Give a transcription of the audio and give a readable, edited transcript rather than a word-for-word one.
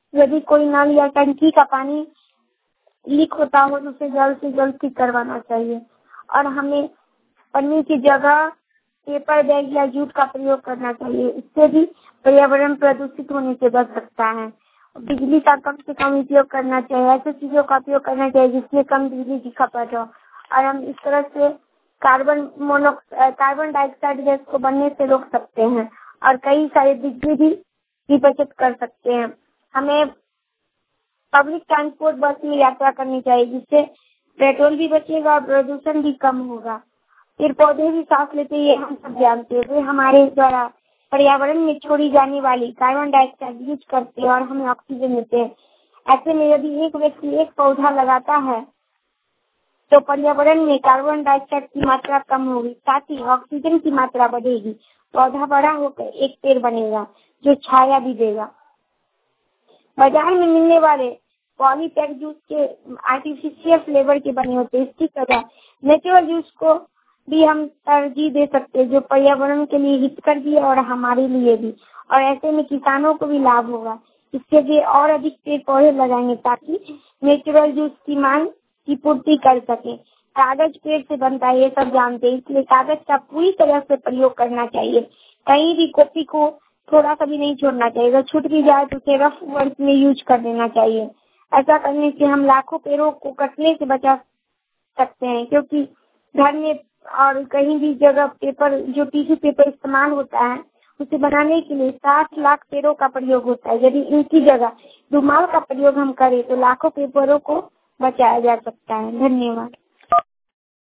यदि कोई नल या टंकी का पानी लीक होता हो तो उसे जल्द से जल्द ठीक करवाना चाहिए। और हमें पन्नी की जगह पेपर बैग या जूट का प्रयोग करना चाहिए। इससे भी पर्यावरण प्रदूषित होने से बच सकता है। बिजली का कम से कम उपयोग करना चाहिए। ऐसी चीजों का उपयोग करना चाहिए जिससे कम बिजली की खपत हो और हम इस तरह से कार्बन डाइऑक्साइड गैस को बनने से रोक सकते हैं और कई सारे बिजली की बचत कर सकते हैं। हमें पब्लिक ट्रांसपोर्ट बस में यात्रा करनी चाहिए जिससे पेट्रोल भी बचेगा और प्रदूषण भी कम होगा। पेड़ पौधे भी सांस लेते हैं, ये हम सब जानते हैं। वे हमारे द्वारा पर्यावरण में छोड़ी जाने वाली कार्बन डाइऑक्साइड यूज करते हैं और हमें ऑक्सीजन देते हैं। ऐसे में यदि एक व्यक्ति एक पौधा लगाता है तो पर्यावरण में कार्बन डाइऑक्साइड की मात्रा कम होगी, साथ ही ऑक्सीजन की मात्रा बढ़ेगी। पौधा बड़ा होकर एक पेड़ बनेगा जो छाया भी देगा। बाजार में मिलने वाले पॉलीपैक जूस के आर्टिफिशियल फ्लेवर के बने होते हैं। इसकी तरह नेचुरल जूस को भी हम तरजीह दे सकते हैं जो पर्यावरण के लिए हितकर भी है और हमारे लिए भी। और ऐसे में किसानों को भी लाभ होगा। इससे वे और अधिक पेड़ पौधे लगाएंगे ताकि नेचुरल जूस की मांग की पूर्ति कर सके। कागज पेड़ से बनता है, ये सब जानते हैं, इसलिए कागज का पूरी तरह से प्रयोग करना चाहिए। कहीं भी कॉपी को थोड़ा सा भी नहीं छोड़ना चाहिए। अगर छूट भी जाए तो उसे रफ वर्क में यूज कर देना चाहिए। ऐसा करने से हम लाखों पेड़ों को कटने से बचा सकते हैं, क्योंकि घर में और कहीं भी जगह पेपर जो टिश्यू पेपर इस्तेमाल होता है उसे बनाने के लिए 60 लाख पेड़ों का प्रयोग होता है। यदि इनकी जगह रुमाल का प्रयोग हम करें तो लाखों पेड़ों को बचाया जा सकता है। धन्यवाद।